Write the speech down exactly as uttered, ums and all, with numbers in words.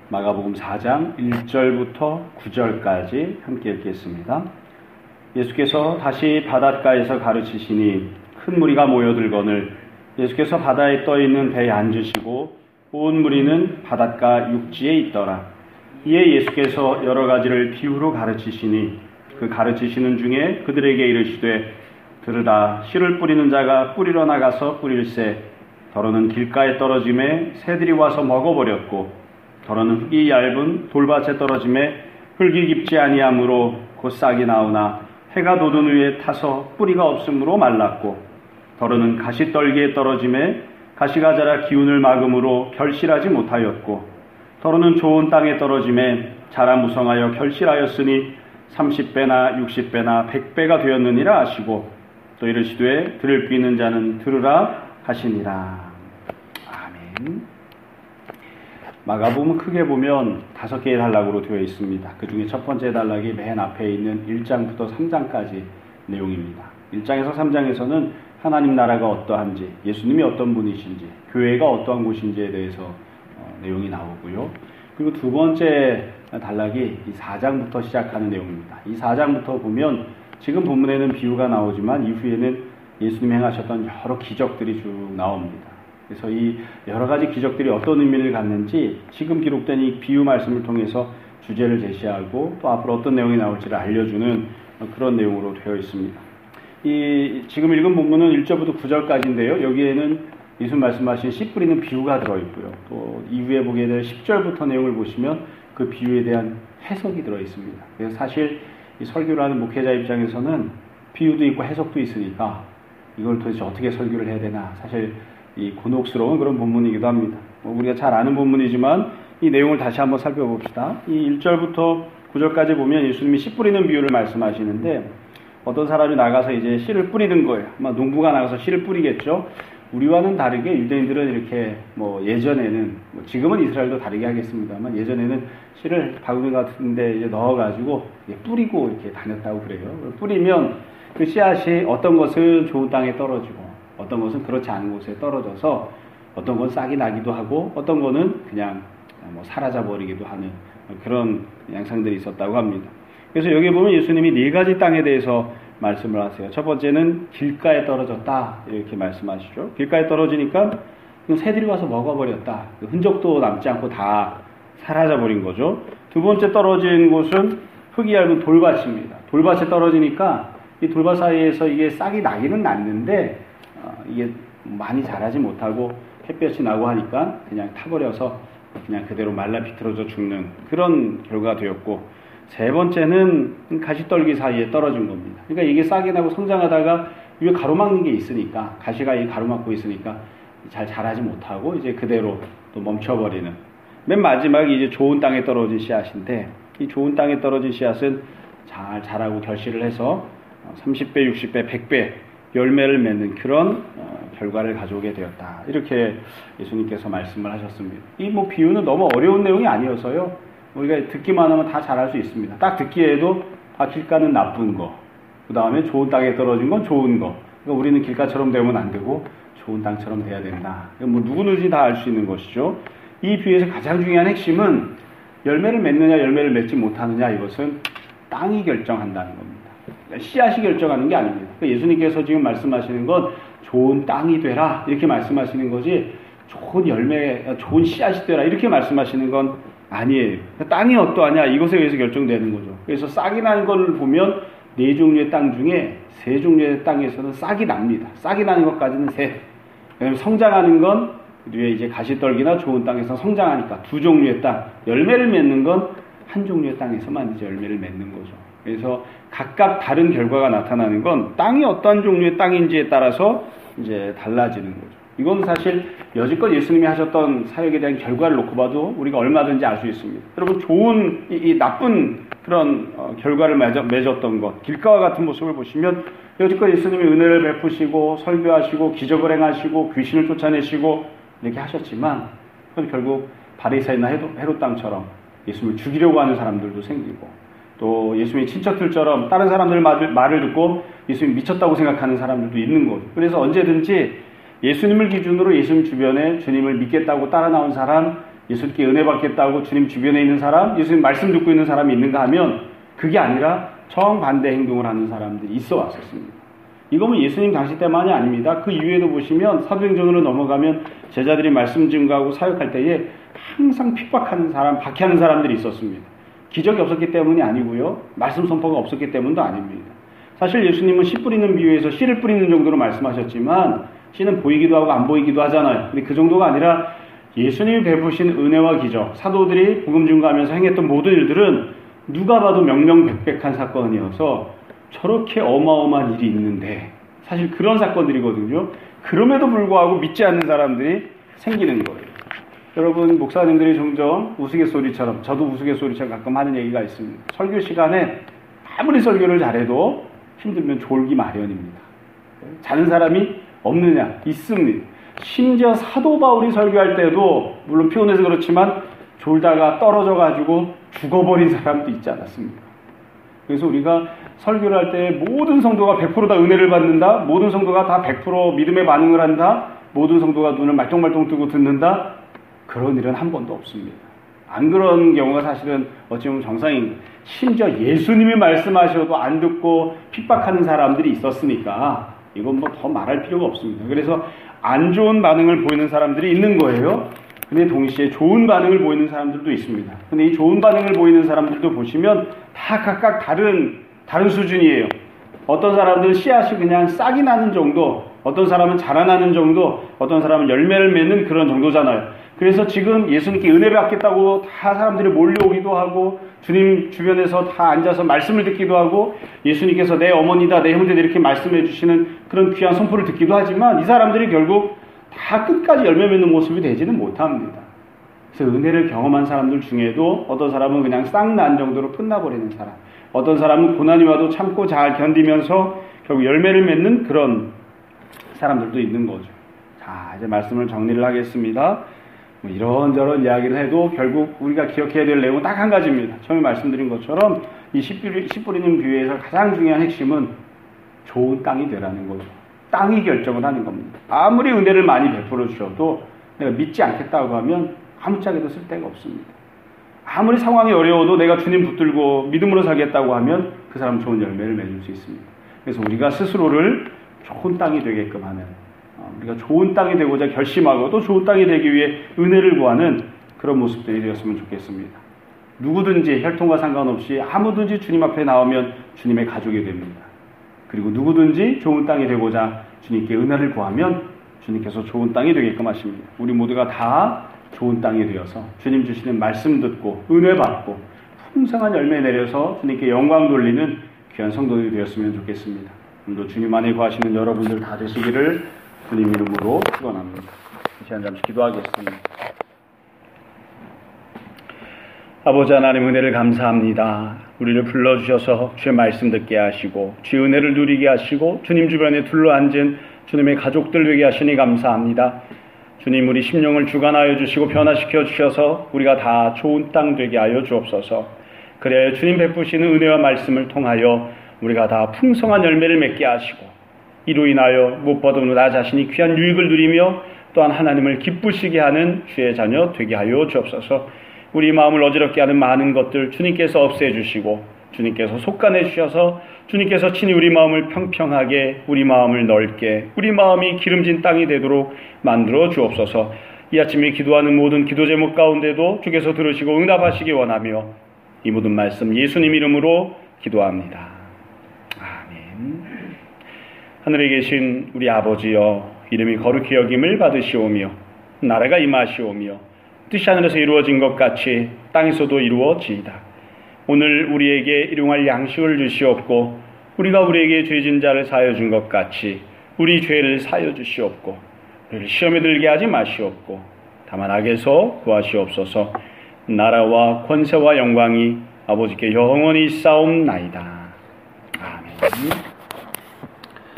마가복음 사 장 일 절부터 구 절까지 함께 읽겠습니다. 예수께서 다시 바닷가에서 가르치시니 큰 무리가 모여들거늘 예수께서 바다에 떠있는 배에 앉으시고 온 무리는 바닷가 육지에 있더라. 이에 예수께서 여러 가지를 비유로 가르치시니 그 가르치시는 중에 그들에게 이르시되 들으라. 씨를 뿌리는 자가 뿌리러 나가서 뿌릴새 더러는 길가에 떨어짐에 새들이 와서 먹어버렸고 더러는 흙이 얇은 돌밭에 떨어짐에 흙이 깊지 아니하므로 곧 싹이 나오나 해가 돋은 위에 타서 뿌리가 없으므로 말랐고 더러는 가시떨기에 떨어짐에 가시가 자라 기운을 막음으로 결실하지 못하였고 더러는 좋은 땅에 떨어짐에 자라 무성하여 결실하였으니 삼십 배나 육십 배나 백 배가 되었느니라 하시고 또 이르시되 들을 귀 있는 자는 들으라 하시니라. 아멘. 마가복음 크게 보면 다섯 개의 단락으로 되어 있습니다. 그 중에 첫 번째 단락이 맨 앞에 있는 일 장부터 삼 장까지 내용입니다. 일 장에서 삼 장에서는 하나님 나라가 어떠한지, 예수님이 어떤 분이신지, 교회가 어떠한 곳인지에 대해서 어, 내용이 나오고요. 그리고 두 번째 단락이 이 사 장부터 시작하는 내용입니다. 이 사 장부터 보면 지금 본문에는 비유가 나오지만 이후에는 예수님이 행하셨던 여러 기적들이 쭉 나옵니다. 그래서 이 여러 가지 기적들이 어떤 의미를 갖는지 지금 기록된 이 비유 말씀을 통해서 주제를 제시하고 또 앞으로 어떤 내용이 나올지를 알려주는 그런 내용으로 되어 있습니다. 이 지금 읽은 본문은 일 절부터 구 절까지인데요. 여기에는 예수님 말씀하신 씨 뿌리는 비유가 들어있고요. 또 이후에 보게 될 십 절부터 내용을 보시면 그 비유에 대한 해석이 들어있습니다. 그래서 사실 이 설교를 하는 목회자 입장에서는 비유도 있고 해석도 있으니까 이걸 도대체 어떻게 설교를 해야 되나 사실 이 곤혹스러운 그런 본문이기도 합니다. 뭐 우리가 잘 아는 본문이지만 이 내용을 다시 한번 살펴봅시다. 이 일 절부터 구 절까지 보면 예수님이 씨 뿌리는 비유를 말씀하시는데 어떤 사람이 나가서 이제 씨를 뿌리는 거예요. 아마 농부가 나가서 씨를 뿌리겠죠. 우리와는 다르게 유대인들은 이렇게 뭐 예전에는 뭐 지금은 이스라엘도 다르게 하겠습니다만 예전에는 씨를 바구니 같은데 이제 넣어가지고 뿌리고 이렇게 다녔다고 그래요. 뿌리면 그 씨앗이 어떤 것은 좋은 땅에 떨어지고 어떤 것은 그렇지 않은 곳에 떨어져서 어떤 건 싹이 나기도 하고 어떤 거는 그냥 뭐 사라져 버리기도 하는 그런 양상들이 있었다고 합니다. 그래서 여기 보면 예수님이 네 가지 땅에 대해서 말씀을 하세요. 첫 번째는 길가에 떨어졌다 이렇게 말씀하시죠. 길가에 떨어지니까 새들이 와서 먹어버렸다. 흔적도 남지 않고 다 사라져 버린 거죠. 두 번째 떨어진 곳은 흙이 얇은 돌밭입니다. 돌밭에 떨어지니까 이 돌밭 사이에서 이게 싹이 나기는 났는데 어, 이게 많이 자라지 못하고 햇볕이 나고 하니까 그냥 타버려서 그냥 그대로 말라 비틀어져 죽는 그런 결과가 되었고 세 번째는 가시떨기 사이에 떨어진 겁니다. 그러니까 이게 싹이 나고 성장하다가 위에 가로막는 게 있으니까 가시가 이 가로막고 있으니까 잘 자라지 못하고 이제 그대로 또 멈춰버리는 맨 마지막이 이제 좋은 땅에 떨어진 씨앗인데 이 좋은 땅에 떨어진 씨앗은 잘 자라고 결실을 해서 삼십 배, 육십 배, 백 배 열매를 맺는 그런 어, 결과를 가져오게 되었다. 이렇게 예수님께서 말씀을 하셨습니다. 이 뭐 비유는 너무 어려운 내용이 아니어서요. 우리가 듣기만 하면 다 잘할 수 있습니다. 딱 듣기에도 아 길가는 나쁜 거, 그 다음에 좋은 땅에 떨어진 건 좋은 거. 그러니까 우리는 길가처럼 되면 안 되고 좋은 땅처럼 돼야 된다. 뭐 누구든지 다 알 수 있는 것이죠. 이 비유에서 가장 중요한 핵심은 열매를 맺느냐 열매를 맺지 못하느냐 이것은 땅이 결정한다는 겁니다. 씨앗이 결정하는 게 아닙니다. 그러니까 예수님께서 지금 말씀하시는 건 좋은 땅이 되라 이렇게 말씀하시는 거지 좋은 열매, 좋은 씨앗이 되라 이렇게 말씀하시는 건 아니에요. 그러니까 땅이 어떠하냐 이것에 의해서 결정되는 거죠. 그래서 싹이 나는 걸 보면 네 종류의 땅 중에 세 종류의 땅에서는 싹이 납니다. 싹이 나는 것까지는 셋. 그다음에 성장하는 건 위에 이제 가시떨기나 좋은 땅에서 성장하니까 두 종류의 땅. 열매를 맺는 건 한 종류의 땅에서만 이제 열매를 맺는 거죠. 그래서 각각 다른 결과가 나타나는 건 땅이 어떤 종류의 땅인지에 따라서 이제 달라지는 거죠. 이건 사실 여지껏 예수님이 하셨던 사역에 대한 결과를 놓고 봐도 우리가 얼마든지 알 수 있습니다. 여러분 좋은 이, 이 나쁜 그런 어, 결과를 맺어, 맺었던 것 길가와 같은 모습을 보시면 여지껏 예수님이 은혜를 베푸시고 설교하시고 기적을 행하시고 귀신을 쫓아내시고 이렇게 하셨지만 그건 결국 바리새인이나 헤롯 땅처럼 예수님을 죽이려고 하는 사람들도 생기고 또 예수님의 친척들처럼 다른 사람들 말을, 말을 듣고 예수님이 미쳤다고 생각하는 사람들도 있는 거죠. 그래서 언제든지 예수님을 기준으로 예수님 주변에 주님을 믿겠다고 따라 나온 사람 예수님께 은혜 받겠다고 주님 주변에 있는 사람, 예수님 말씀 듣고 있는 사람이 있는가 하면 그게 아니라 정반대 행동을 하는 사람들이 있어 왔었습니다. 이거는 예수님 당시 때만이 아닙니다. 그 이후에도 보시면 사도행전으로 넘어가면 제자들이 말씀 증거하고 사역할 때에 항상 핍박하는 사람, 박해하는 사람들이 있었습니다. 기적이 없었기 때문이 아니고요. 말씀 선포가 없었기 때문도 아닙니다. 사실 예수님은 씨 뿌리는 비유에서 씨를 뿌리는 정도로 말씀하셨지만 씨는 보이기도 하고 안 보이기도 하잖아요. 근데 그 정도가 아니라 예수님이 베푸신 은혜와 기적, 사도들이 복음 증거하면서 행했던 모든 일들은 누가 봐도 명명백백한 사건이어서 저렇게 어마어마한 일이 있는데 사실 그런 사건들이거든요. 그럼에도 불구하고 믿지 않는 사람들이 생기는 거예요. 여러분, 목사님들이 종종 우스갯소리처럼, 저도 우스갯소리처럼 가끔 하는 얘기가 있습니다. 설교 시간에 아무리 설교를 잘해도 힘들면 졸기 마련입니다. 자는 사람이 없느냐? 있습니다. 심지어 사도 바울이 설교할 때도 물론 피곤해서 그렇지만 졸다가 떨어져가지고 죽어버린 사람도 있지 않았습니까? 그래서 우리가 설교를 할 때 모든 성도가 백 퍼센트 다 은혜를 받는다, 모든 성도가 다 백 퍼센트 믿음의 반응을 한다, 모든 성도가 눈을 말똥말똥 뜨고 듣는다, 그런 일은 한 번도 없습니다. 안 그런 경우가 사실은 어찌 보면 정상인, 심지어 예수님이 말씀하셔도 안 듣고 핍박하는 사람들이 있었으니까 이건 뭐 더 말할 필요가 없습니다. 그래서 안 좋은 반응을 보이는 사람들이 있는 거예요. 근데 동시에 좋은 반응을 보이는 사람들도 있습니다. 근데 이 좋은 반응을 보이는 사람들도 보시면 다 각각 다른 다른 수준이에요. 어떤 사람들은 씨앗이 그냥 싹이 나는 정도, 어떤 사람은 자라나는 정도, 어떤 사람은 열매를 맺는 그런 정도잖아요. 그래서 지금 예수님께 은혜 받겠다고 다 사람들이 몰려오기도 하고 주님 주변에서 다 앉아서 말씀을 듣기도 하고 예수님께서 내 어머니다, 내 형제들 이렇게 말씀해 주시는 그런 귀한 선포를 듣기도 하지만 이 사람들이 결국 다 끝까지 열매 맺는 모습이 되지는 못합니다. 그래서 은혜를 경험한 사람들 중에도 어떤 사람은 그냥 싹 난 정도로 끝나버리는 사람, 어떤 사람은 고난이 와도 참고 잘 견디면서 결국 열매를 맺는 그런 사람들도 있는 거죠. 자, 이제 말씀을 정리를 하겠습니다. 뭐 이런저런 이야기를 해도 결국 우리가 기억해야 될 내용은 딱 한 가지입니다. 처음에 말씀드린 것처럼 이 씨 뿌리는 비유에서 가장 중요한 핵심은 좋은 땅이 되라는 거죠. 땅이 결정을 하는 겁니다. 아무리 은혜를 많이 베풀어 주셔도 내가 믿지 않겠다고 하면 아무짝에도 쓸데가 없습니다. 아무리 상황이 어려워도 내가 주님 붙들고 믿음으로 살겠다고 하면 그 사람은 좋은 열매를 맺을 수 있습니다. 그래서 우리가 스스로를 좋은 땅이 되게끔 하는, 우리가 좋은 땅이 되고자 결심하고 또 좋은 땅이 되기 위해 은혜를 구하는 그런 모습들이 되었으면 좋겠습니다. 누구든지 혈통과 상관없이 아무든지 주님 앞에 나오면 주님의 가족이 됩니다. 그리고 누구든지 좋은 땅이 되고자 주님께 은혜를 구하면 주님께서 좋은 땅이 되게끔 하십니다. 우리 모두가 다 좋은 땅이 되어서 주님 주시는 말씀 듣고 은혜 받고 풍성한 열매 내려서 주님께 영광 돌리는 귀한 성도들이 되었으면 좋겠습니다. 오늘도 주님 안에 거하시는 여러분들 다 되시기를 주님 이름으로 축원합니다. 이 시간 잠시 기도하겠습니다. 아버지 하나님, 은혜를 감사합니다. 우리를 불러주셔서 주의 말씀 듣게 하시고 주의 은혜를 누리게 하시고 주님 주변에 둘러앉은 주님의 가족들 되게 하시니 감사합니다. 주님, 우리 심령을 주관하여 주시고 변화시켜 주셔서 우리가 다 좋은 땅 되게 하여 주옵소서. 그래야 주님 베푸시는 은혜와 말씀을 통하여 우리가 다 풍성한 열매를 맺게 하시고 이로 인하여 무엇보다 나 자신이 귀한 유익을 누리며 또한 하나님을 기쁘시게 하는 주의 자녀 되게 하여 주옵소서. 우리 마음을 어지럽게 하는 많은 것들 주님께서 없애주시고 주님께서 속간해 주셔서 주님께서 친히 우리 마음을 평평하게, 우리 마음을 넓게, 우리 마음이 기름진 땅이 되도록 만들어 주옵소서. 이 아침에 기도하는 모든 기도 제목 가운데도 주께서 들으시고 응답하시기 원하며 이 모든 말씀 예수님 이름으로 기도합니다. 아멘. 하늘에 계신 우리 아버지여, 이름이 거룩히 여김을 받으시오며 나라가 임하시오며 뜻이 하늘에서 이루어진 것 같이 땅에서도 이루어지이다. 오늘 우리에게 일용할 양식을 주시옵고 우리가 우리에게 죄진 자를 사하여 준 것 같이 우리 죄를 사하여 주시옵고 우리를 시험에 들게 하지 마시옵고 다만 악에서 구하시옵소서. 나라와 권세와 영광이 아버지께 영원히 있사옵나이다. 아멘.